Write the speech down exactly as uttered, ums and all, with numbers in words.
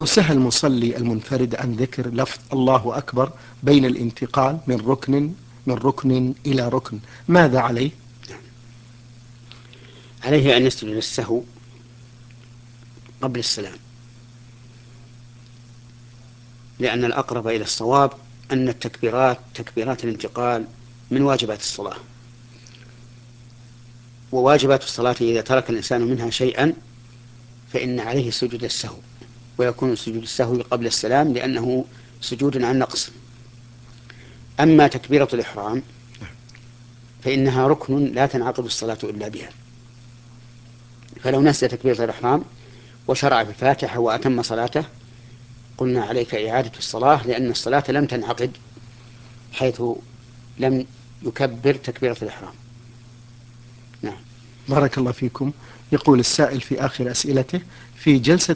سهى المصلي المنفرد عن ذكر لفظ الله أكبر بين الانتقال من ركن من ركن إلى ركن، ماذا عليه؟ عليه أن يسجد للسهو قبل السلام، لأن الأقرب إلى الصواب أن التكبيرات تكبيرات الانتقال من واجبات الصلاة، وواجبات الصلاة إذا ترك الإنسان منها شيئا فإن عليه سجود السهو، ويكون سجود السهو قبل السلام لأنه سجود عن نقص. أما تكبيرة الإحرام فإنها ركن لا تنعقد الصلاة إلا بها، فلو نسي تكبيرة الإحرام وشرع في الفاتحة وأتم صلاته قلنا عليك إعادة الصلاة، لأن الصلاة لم تنعقد حيث لم يكبر تكبيرة الإحرام. نعم. بارك الله فيكم. يقول السائل في آخر أسئلته: في جلسة